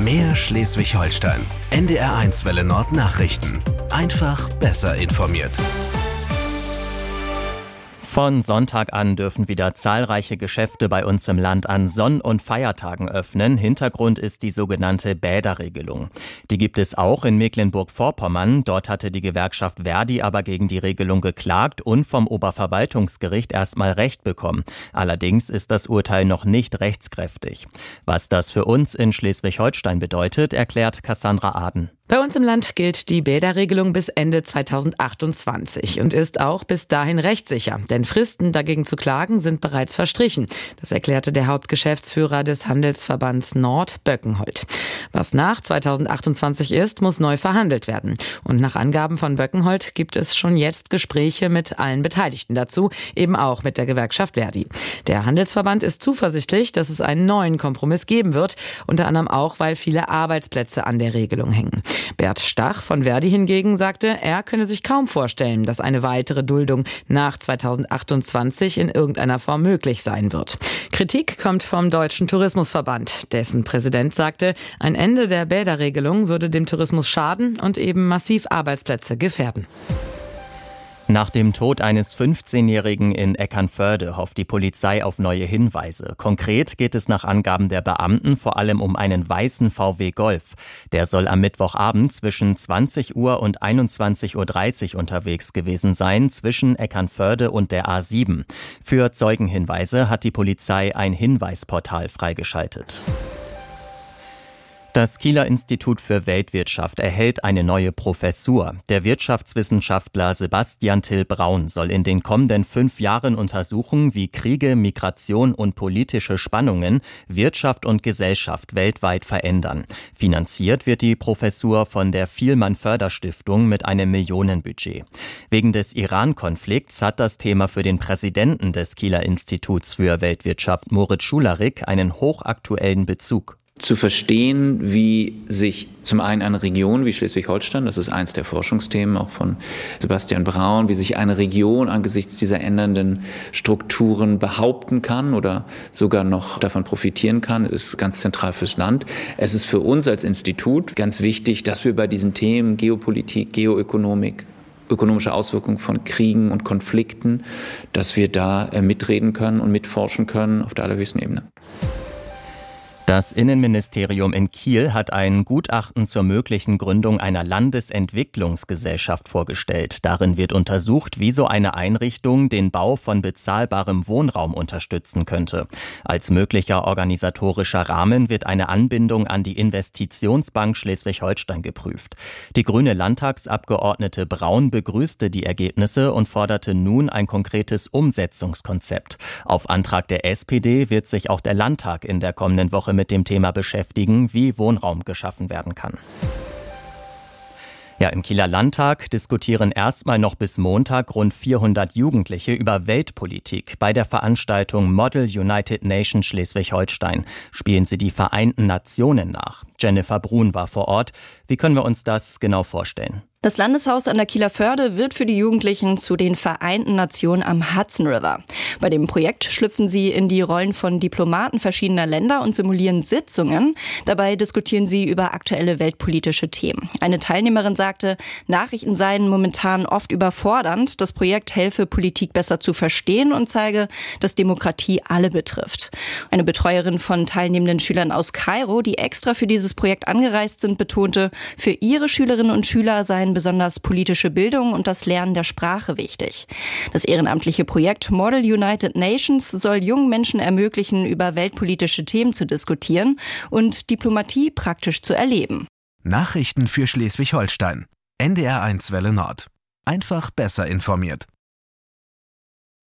Mehr Schleswig-Holstein. NDR1 Welle Nord Nachrichten. Einfach besser informiert. Von Sonntag an dürfen wieder zahlreiche Geschäfte bei uns im Land an Sonn- und Feiertagen öffnen. Hintergrund ist die sogenannte Bäderregelung. Die gibt es auch in Mecklenburg-Vorpommern. Dort hatte die Gewerkschaft Verdi aber gegen die Regelung geklagt und vom Oberverwaltungsgericht erstmal Recht bekommen. Allerdings ist das Urteil noch nicht rechtskräftig. Was das für uns in Schleswig-Holstein bedeutet, erklärt Cassandra Aden. Bei uns im Land gilt die Bäderregelung bis Ende 2028 und ist auch bis dahin rechtssicher, denn Fristen dagegen zu klagen sind bereits verstrichen. Das erklärte der Hauptgeschäftsführer des Handelsverbands Nord, Böckenholt. Was nach 2028 ist, muss neu verhandelt werden. Und nach Angaben von Böckenholt gibt es schon jetzt Gespräche mit allen Beteiligten dazu, eben auch mit der Gewerkschaft Verdi. Der Handelsverband ist zuversichtlich, dass es einen neuen Kompromiss geben wird, unter anderem auch, weil viele Arbeitsplätze an der Regelung hängen. Bert Stach von Verdi hingegen sagte, er könne sich kaum vorstellen, dass eine weitere Duldung nach 2028 in irgendeiner Form möglich sein wird. Kritik kommt vom Deutschen Tourismusverband. Dessen Präsident sagte, ein Ende der Bäderregelung würde dem Tourismus schaden und eben massiv Arbeitsplätze gefährden. Nach dem Tod eines 15-Jährigen in Eckernförde hofft die Polizei auf neue Hinweise. Konkret geht es nach Angaben der Beamten vor allem um einen weißen VW Golf. Der soll am Mittwochabend zwischen 20 Uhr und 21.30 Uhr unterwegs gewesen sein, zwischen Eckernförde und der A7. Für Zeugenhinweise hat die Polizei ein Hinweisportal freigeschaltet. Das Kieler Institut für Weltwirtschaft erhält eine neue Professur. Der Wirtschaftswissenschaftler Sebastian Till Braun soll in den kommenden 5 Jahren untersuchen, wie Kriege, Migration und politische Spannungen Wirtschaft und Gesellschaft weltweit verändern. Finanziert wird die Professur von der Vielmann-Förderstiftung mit einem Millionenbudget. Wegen des Iran-Konflikts hat das Thema für den Präsidenten des Kieler Instituts für Weltwirtschaft, Moritz Schularik, einen hochaktuellen Bezug. Zu verstehen, wie sich zum einen eine Region wie Schleswig-Holstein, das ist eins der Forschungsthemen auch von Sebastian Braun, wie sich eine Region angesichts dieser ändernden Strukturen behaupten kann oder sogar noch davon profitieren kann, ist ganz zentral fürs Land. Es ist für uns als Institut ganz wichtig, dass wir bei diesen Themen Geopolitik, Geoökonomik, ökonomische Auswirkungen von Kriegen und Konflikten, dass wir da mitreden können und mitforschen können auf der allerhöchsten Ebene. Das Innenministerium in Kiel hat ein Gutachten zur möglichen Gründung einer Landesentwicklungsgesellschaft vorgestellt. Darin wird untersucht, wie so eine Einrichtung den Bau von bezahlbarem Wohnraum unterstützen könnte. Als möglicher organisatorischer Rahmen wird eine Anbindung an die Investitionsbank Schleswig-Holstein geprüft. Die grüne Landtagsabgeordnete Braun begrüßte die Ergebnisse und forderte nun ein konkretes Umsetzungskonzept. Auf Antrag der SPD wird sich auch der Landtag in der kommenden Woche mit dem Thema beschäftigen, wie Wohnraum geschaffen werden kann. Ja, im Kieler Landtag diskutieren erstmal noch bis Montag rund 400 Jugendliche über Weltpolitik. Bei der Veranstaltung Model United Nations Schleswig-Holstein spielen sie die Vereinten Nationen nach. Jennifer Brun war vor Ort. Wie können wir uns das genau vorstellen? Das Landeshaus an der Kieler Förde wird für die Jugendlichen zu den Vereinten Nationen am Hudson River. Bei dem Projekt schlüpfen sie in die Rollen von Diplomaten verschiedener Länder und simulieren Sitzungen. Dabei diskutieren sie über aktuelle weltpolitische Themen. Eine Teilnehmerin sagte, Nachrichten seien momentan oft überfordernd. Das Projekt helfe, Politik besser zu verstehen und zeige, dass Demokratie alle betrifft. Eine Betreuerin von teilnehmenden Schülern aus Kairo, die extra für dieses Projekt angereist sind, betonte, für ihre Schülerinnen und Schüler seien besonders politische Bildung und das Lernen der Sprache wichtig. Das ehrenamtliche Projekt Model United Nations soll jungen Menschen ermöglichen, über weltpolitische Themen zu diskutieren und Diplomatie praktisch zu erleben. Nachrichten für Schleswig-Holstein. NDR1 Welle Nord. Einfach besser informiert.